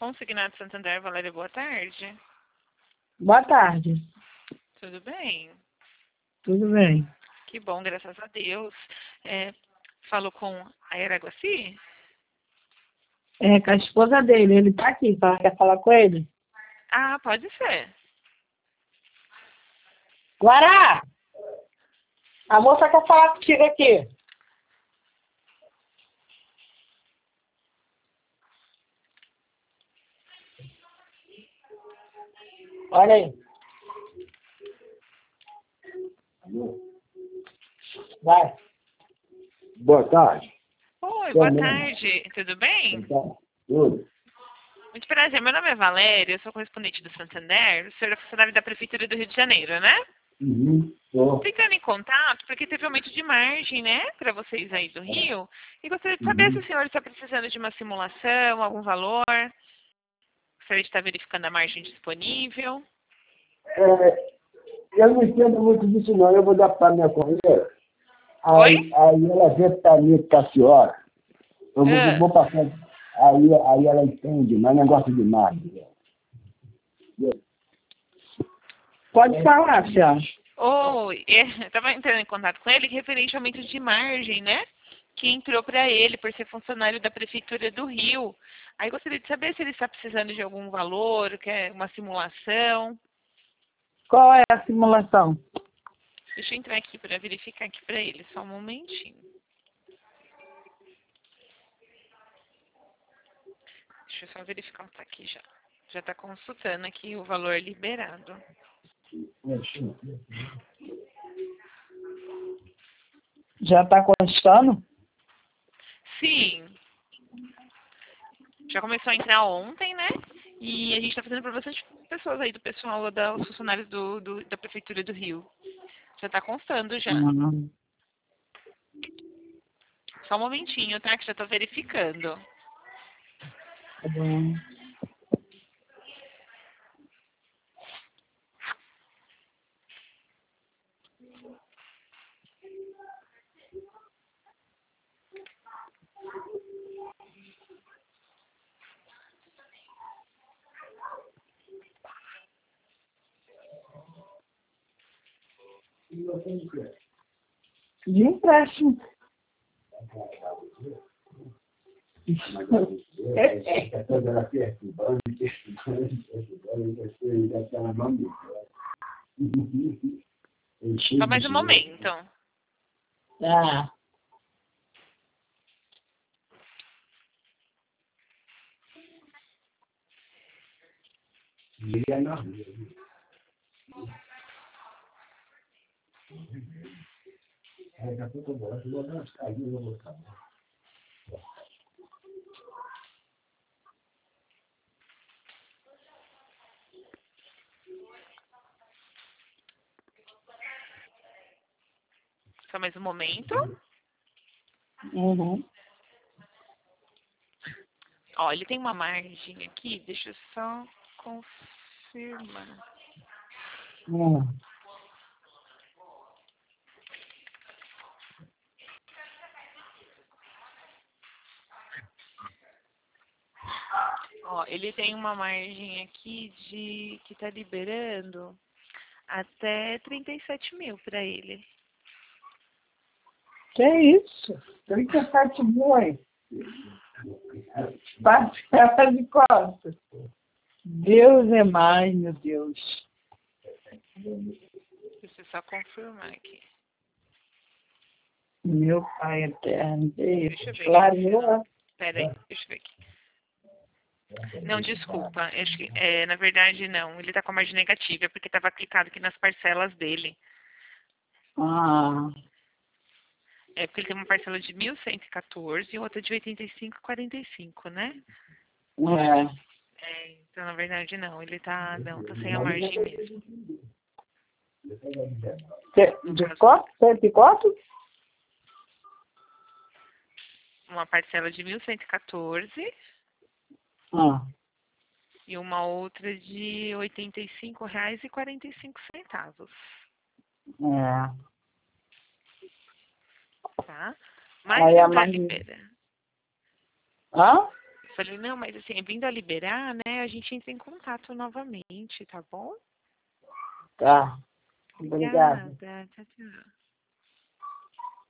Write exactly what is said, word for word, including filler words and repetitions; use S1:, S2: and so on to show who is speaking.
S1: Consignado Santander, Valéria, boa tarde.
S2: Boa tarde.
S1: Tudo bem?
S2: Tudo bem.
S1: Que bom, graças a Deus. É, falou com a Araguaci?
S2: É, com a esposa dele, ele tá aqui, tá? Quer falar com ele?
S1: Ah, pode ser.
S2: Guará! A moça quer falar contigo aqui. Olha aí. Vai.
S3: Boa tarde.
S1: Oi,
S3: Boa
S1: boa
S3: noite.
S1: tarde. Tudo bem?
S3: Então, tudo.
S1: Muito prazer. Meu nome é Valéria, eu sou correspondente do Santander. O senhor é funcionário da Prefeitura do Rio de Janeiro, né?
S3: Uhum, tô.
S1: Ficando em contato, porque teve aumento de margem, né, para vocês aí do Rio. E gostaria de saber se
S3: Uhum.
S1: o senhor está precisando de uma simulação, algum valor. Gostaria de estar verificando a margem disponível.
S3: É, eu não entendo muito disso não, eu vou dar para minha companheira.
S1: Oi?
S3: Aí, aí ela vê para mim com a senhora. Eu vou,
S1: Ah.
S3: vou passar. Aí, aí ela entende, mas negócio demais.
S2: Pode falar, senhora.
S1: Oi, eu estava entrando em contato com ele referente ao aumento de margem, né? Que entrou para ele por ser funcionário da Prefeitura do Rio. Aí gostaria de saber se ele está precisando de algum valor, quer uma simulação.
S2: Qual é a simulação?
S1: Deixa eu entrar aqui para verificar aqui para ele, só um momentinho. Deixa eu só verificar se tá aqui já. Já está consultando aqui o valor liberado.
S2: Já tá constando?
S1: Sim, já começou a entrar ontem, né? E a gente está fazendo para bastante pessoas aí, do pessoal, da, os funcionários do, do- da Prefeitura do Rio. Já está constando já.
S2: Uhum.
S1: Só um momentinho, tá? Que já estou verificando.
S2: Tá bom. De empréstimo.
S1: Só mais um momento.
S2: Ah,
S1: Só mais um momento.
S2: uhum.
S1: Ó, ele tem uma margem aqui, deixa eu só confirmar.
S2: Hum.
S1: Ó, ele tem uma margem aqui de que tá liberando até trinta e sete mil para ele.
S2: Que isso? trinta e sete mil aí. Parcela de costas. Deus é mais, meu Deus.
S1: Deixa eu só confirmar aqui.
S2: Meu Pai eterno.
S1: Deixa eu ver.
S2: Clareou.
S1: Pera aí, deixa eu ver aqui. Não, desculpa. Acho que, é, na verdade, não. Ele tá com a margem negativa, porque estava clicado aqui nas parcelas dele.
S2: Ah,
S1: É porque ele tem uma parcela de mil cento e quatorze e outra de oitenta e cinco e quarenta e cinco, né?
S2: é.
S1: É, então, na verdade, não. Ele tá, não, tá sem a margem mesmo.
S2: Ce- De quanto? Cento e quanto?
S1: Uma parcela de mil cento e quatorze
S2: Ah,
S1: e uma outra de oitenta e cinco reais e quarenta e cinco centavos,
S2: é.
S1: tá? Mas
S2: Aí a
S1: sempre
S2: mais.
S1: libera.
S2: Hã?
S1: falei, não, mas assim, vindo a liberar, né, a gente entra em contato novamente, tá bom?
S3: Tá. Obrigado.
S1: Obrigada. Tchau, tchau.